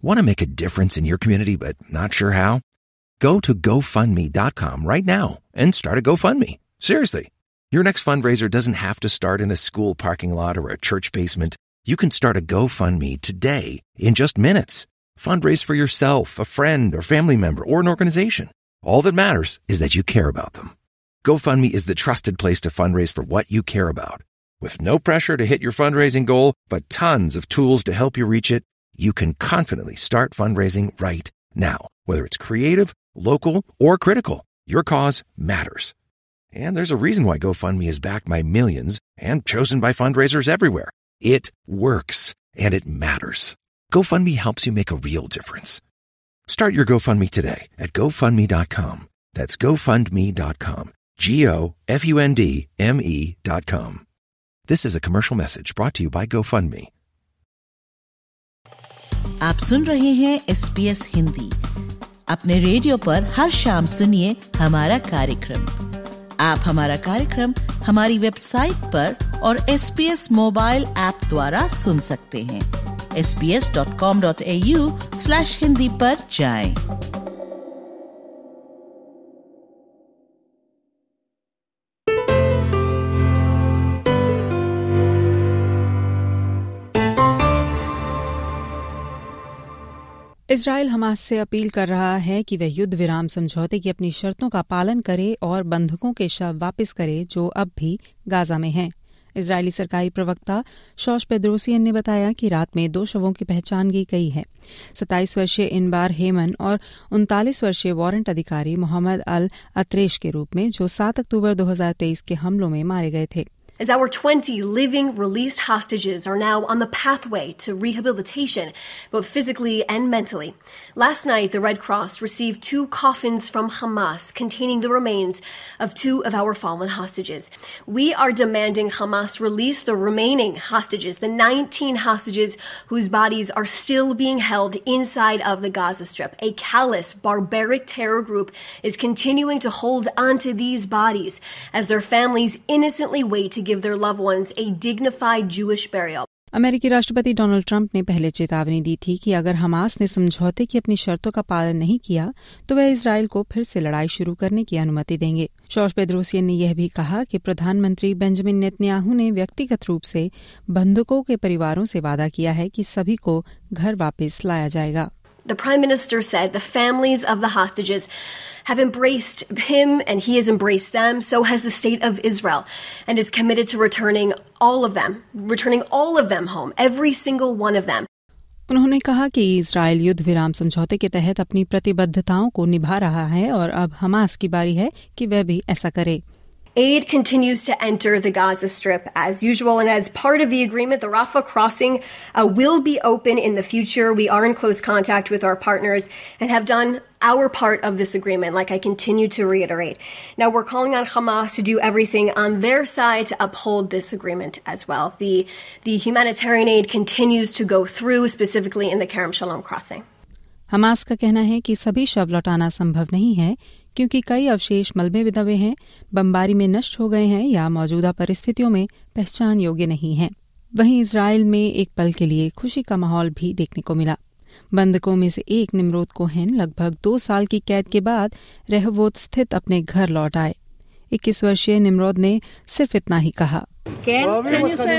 Want to make a difference in your community but not sure how? Go to GoFundMe.com right now and start a GoFundMe. Seriously. Your next fundraiser doesn't have to start in a school parking lot or a church basement. You can start a GoFundMe today in just minutes. Fundraise for yourself, a friend, or family member, or an organization. All that matters is that you care about them. GoFundMe is the trusted place to fundraise for what you care about. With no pressure to hit your fundraising goal, but tons of tools to help you reach it, you can confidently start fundraising right now. Whether it's creative, local, or critical, your cause matters. And there's a reason why GoFundMe is backed by millions and chosen by fundraisers everywhere. It works, and it matters. GoFundMe helps you make a real difference. Start your GoFundMe today at GoFundMe.com. That's GoFundMe.com. GoFundMe.com. This is a commercial message brought to you by GoFundMe. आप सुन रहे हैं SBS Hindi. अपने radio पर हर शाम सुनिए हमारा कार्यक्रम। आप हमारा कार्यक्रम हमारी वेबसाइट पर और SBS मोबाइल ऐप द्वारा सुन सकते हैं। sbs.com.au/hindi पर जाएं। इजराइल हमास से अपील कर रहा है कि वह युद्ध विराम समझौते की अपनी शर्तों का पालन करे और बंधकों के शव वापस करे जो अब भी गाजा में हैं। इजरायली सरकारी प्रवक्ता शोश पेद्रोसियन ने बताया कि रात में 2 शवों की पहचान की गई है। 27 वर्षीय इनबार हेमन और 39 वर्षीय वारंट अधिकारी मोहम्मद अल अत्रेश के रूप में जो 7 अक्टूबर 2023 के हमलों में मारे गए थे। As our 20 living released hostages are now on the pathway to rehabilitation, both physically and mentally. Last night, the Red Cross received 2 coffins from Hamas containing the remains of 2 of our fallen hostages. We are demanding Hamas release the remaining hostages, the 19 hostages whose bodies are still being held inside of the Gaza Strip. A callous, barbaric terror group is continuing to hold onto these bodies as their families innocently wait to give their loved ones a dignified Jewish burial. अमेरिकी राष्ट्रपति Donald Trump ने पहले चेतावनी दी थी कि अगर Hamas ने समझौते की अपनी शर्तों का पालन नहीं किया तो वह इजराइल को फिर से लड़ाई शुरू करने की अनुमति देंगे। शोश पेद्रोसियन ने यह भी कहा कि प्रधानमंत्री बेंजामिन नेतन्याहू ने व्यक्तिगत रूप से बंधकों के परिवारों से वादा किया है कि सभी को घर वापस लाया जाएगा। The Prime Minister said the families of the hostages have embraced him and he has embraced them. So has the state of Israel and is committed to returning all of them home, every single one of them. उन्होंने कहा कि Israel युद्ध विराम समझौते के तहत अपनी प्रतिबद्धताओं को निभा रहा है और अब हमास की बारी है कि वह भी ऐसा करे। Aid continues to enter the Gaza Strip as usual, and as part of the agreement, the Rafah crossing will be open in the future. We are in close contact with our partners and have done our part of this agreement, like I continue to reiterate. Now, we're calling on Hamas to do everything on their side to uphold this agreement as well. The humanitarian aid continues to go through, specifically in the Kerem Shalom crossing. Hamas का कहना है कि सभी शव लौटाना संभव नहीं है क्योंकि कई अवशेष मलबे में दबे हैं, बमबारी में नष्ट हो गए हैं या मौजूदा परिस्थितियों में पहचान योग्य नहीं हैं। वहीं इजराइल में एक पल के लिए खुशी का माहौल भी देखने को मिला। बंधकों में से एक निम्रोद कोहेन लगभग 2 साल की कैद के बाद रहवोत स्थित अपने घर लौट आए। 21 वर्षीय निम्रोद ने सिर्फ इतना ही कहा। Can you say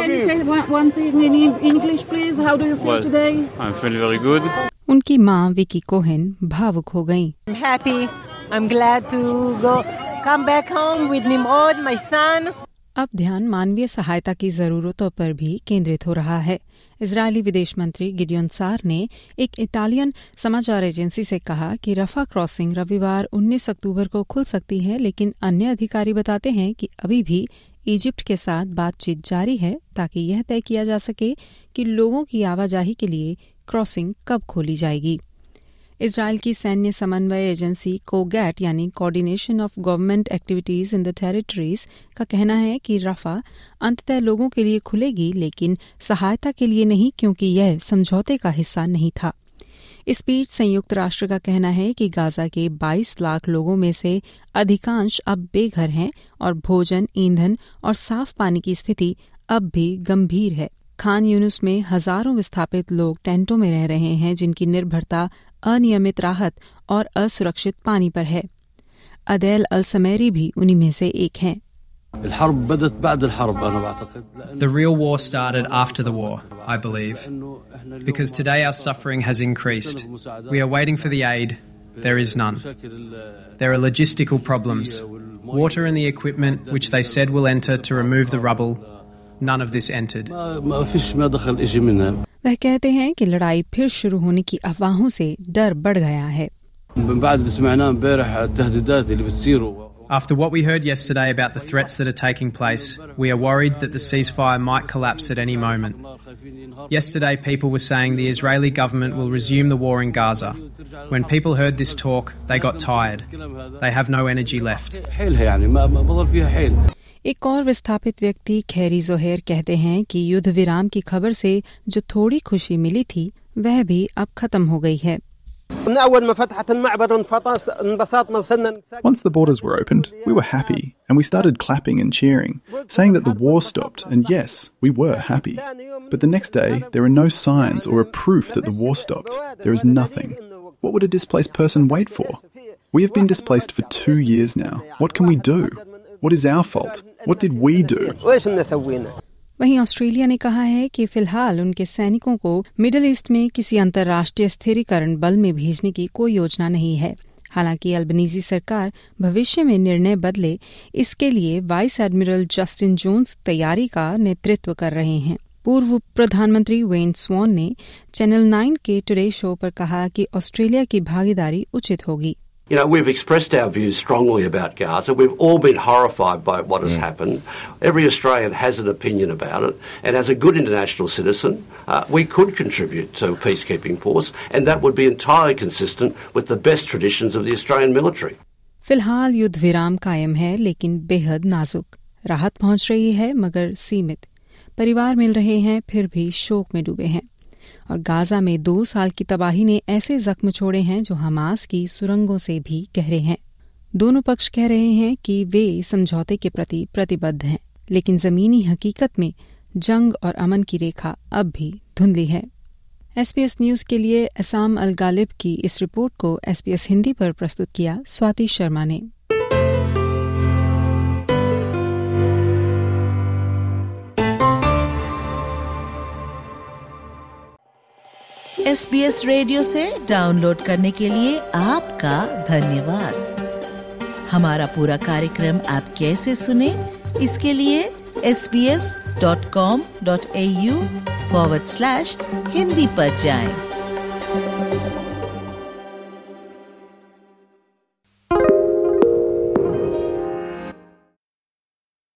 one thing in English, please? How do you feel today? I'm feeling very good. उनकी मां विकी कोहेन भावुक हो गईं। I'm happy. I'm glad to come back home with Nimrod, my son. अब ध्यान मानवीय सहायता की जरूरतों पर भी केंद्रित हो रहा है। इजरायली विदेश मंत्री गिडियोन सार ने एक इटालियन समाचार एजेंसी से कहा कि रफा क्रॉसिंग रविवार 19 अक्टूबर को खुल सकती है, लेकिन अन्य अधिकारी बताते हैं कि अभी भी इजिप्ट के साथ बातचीत जारी है ताकि यह तय किया जा सके कि लोगों की आवाजाही के लिए क्रॉसिंग कब खोली जाएगी। इजराइल की सैन्य समन्वय एजेंसी कोगैट यानी coordination of government activities in the territories का कहना है कि रफा अंततः लोगों के लिए खुलेगी, लेकिन सहायता के लिए नहीं, क्योंकि यह समझौते का हिस्सा नहीं था। इस बीच संयुक्त राष्ट्र का कहना है कि गाजा के 22 लाख लोगों में से अधिकांश अब बेघर हैं और भोजन, ईंधन और साफ पानी की स्थिति अब भी गंभीर है। खान यूनुस में हजारों विस्थापित लोग टेंटों में रह रहे हैं, जिनकी निर्भरता अनियमित राहत और असुरक्षित पानी पर है। अदेल अल समेरी भी उन्हीं में से एक हैं। The real war started after the war, I believe, because today our suffering has increased. We are waiting for the aid. There is none. There are logistical problems. Water and the equipment which they said will enter to remove the rubble, none of this entered. वह कहते हैं कि लड़ाई फिर शुरू होने की अफवाहों से डर बढ़ गया है। After what we heard yesterday about the threats that are taking place, we are worried that the ceasefire might collapse at any moment. Yesterday, people were saying the Israeli government will resume the war in Gaza. When people heard this talk, they got tired. They have no energy left. एक और विस्थापित व्यक्ति खैरी जोहैर कहते हैं कि युद्ध विराम की खबर से जो थोड़ी खुशी मिली थी, वह भी अब खत्म हो गई है। Once the borders were opened, we were happy and we started clapping and cheering, saying that the war stopped, and yes, we were happy. But the next day, there are no signs or a proof that the war stopped. There is nothing. What would a displaced person wait for? We have been displaced for 2 years now. What can we do? What is our fault? What did we do? वहीं Australia ने कहा है कि फिलहाल उनके सैनिकों को middle east में किसी अंतर्राष्ट्रीय स्थिरीकरण बल में भेजने की कोई योजना नहीं है। हालांकि अल्बनीजी सरकार भविष्य में निर्णय बदले, इसके लिए वाइस एडमिरल जस्टिन जोन्स तैयारी का नेतृत्व कर रहे हैं। पूर्व प्रधानमंत्री वेन स्वॉन ने चैनल 9 के टुडे शो पर कहा कि ऑस्ट्रेलिया की भागीदारी उचित होगी। You know, we've expressed our views strongly about Gaza. We've all been horrified by what has happened. Every Australian has an opinion about it. And as a good international citizen, we could contribute to a peacekeeping force, and that would be entirely consistent with the best traditions of the Australian military. फिलहाल युद्ध विराम कायम है, लेकिन बेहद नाजुक। राहत पहुंच रही है, मगर सीमित। परिवार मिल रहे हैं, फिर भी शोक में डूबे हैं। और गाजा में 2 साल की तबाही ने ऐसे जख्म छोड़े हैं जो हमास की सुरंगों से भी गहरे हैं। दोनों पक्ष कह रहे हैं कि वे समझौते के प्रति प्रतिबद्ध हैं, लेकिन जमीनी हकीकत में जंग और अमन की रेखा अब भी धुंधली है। SBS न्यूज के लिए असाम अल गालिब की इस रिपोर्ट को SBS हिंदी पर प्रस्तुत किया स्वाति शर्मा ने। SBS रेडियो से डाउनलोड करने के लिए आपका धन्यवाद। हमारा पूरा कार्यक्रम आप कैसे सुने, इसके लिए sbs.com.au/hindi पर जाएं।